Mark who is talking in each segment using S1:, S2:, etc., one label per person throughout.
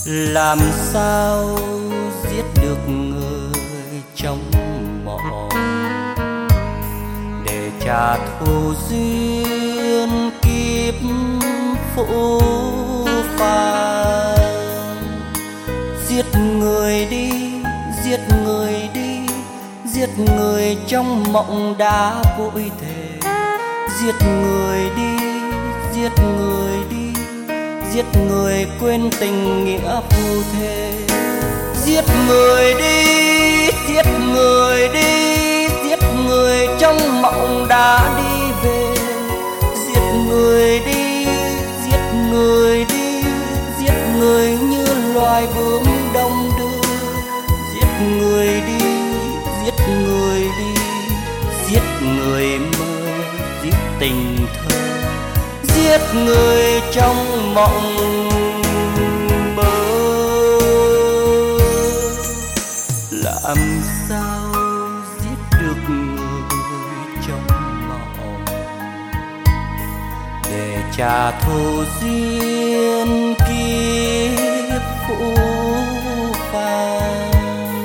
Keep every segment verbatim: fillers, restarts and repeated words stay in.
S1: Làm sao giết được người trong mộng để trả thù duyên kiếp phụ phàng. Giết người đi, giết người đi, giết người trong mộng đã vội thề. Giết người đi, giết người đi, giết người quên tình nghĩa phù thề. Giết người đi, giết người đi, giết người trong mộng đã đi về. Giết người đi, giết người đi, giết người như loài bướm đông đưa. Giết người đi, giết người đi, giết người mơ, giết tình thơ, giết người trong mộng mơ. Làm sao giết được người trong mộng để trả thù duyên kiếp phụ phàng.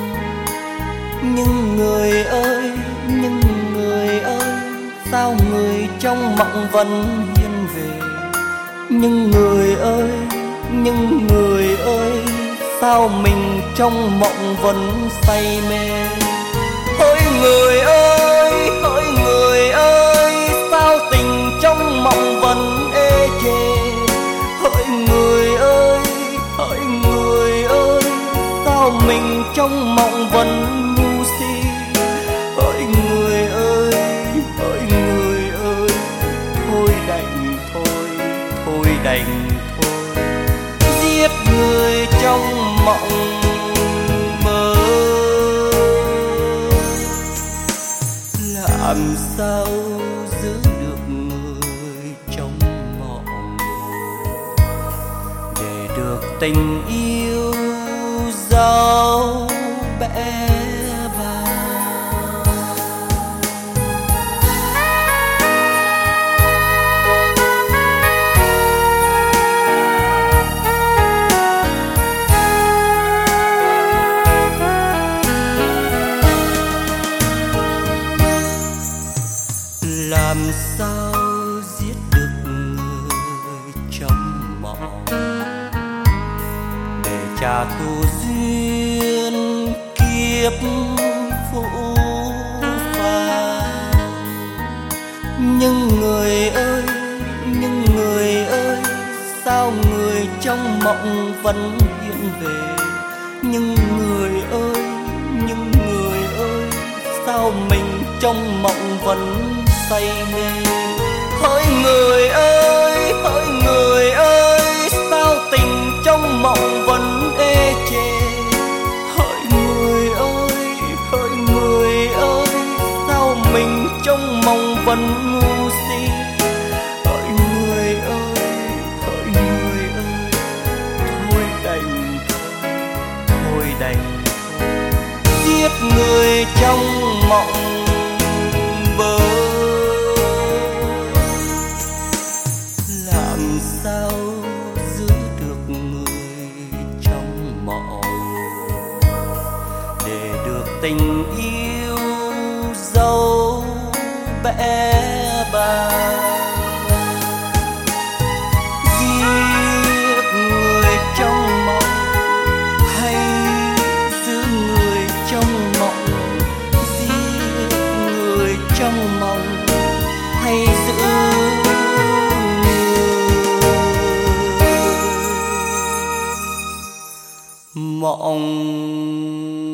S1: Nhưng người ơi, nhưng người ơi, sao người trong mộng vẫn hiên về. Nhưng người ơi, nhưng người ơi, sao mình trong mộng vẫn say mê. Hỡi người ơi, hỡi người ơi, sao tình trong mộng vẫn ê chề. Hỡi người ơi, hỡi người ơi, sao mình trong mộng vẫn ngu si. Hỡi người ơi, hỡi người ơi, thôi đành thôi, thôi đành thôi. Giết người trong mộng mơ. Làm sao giữ được người trong mộng để được tình yêu dấu bé bàng. Làm sao giết được người trong mộng để trả thù duyên kiếp phụ phàng. Nhưng người ơi, nhưng người ơi, sao người trong mộng vẫn hiện về. Nhưng người ơi, nhưng người ơi, sao mình trong mộng vẫn say mê. Hỡi người ơi, hỡi người ơi, sao tình trong mộng vẫn ê chề. Hỡi người ơi, hỡi người ơi, sao mình trong mộng vẫn ngu si. Hỡi người ơi, hỡi người ơi, thôi đành thôi, thôi đành thôi. Giết người trong mộng mơ. Làm sao giữ được người trong mộng để được tình yêu dấu bé bàng. Giết người trong mộng hay giữ người trong mộng. Giết người trong mộng hay giữ mộng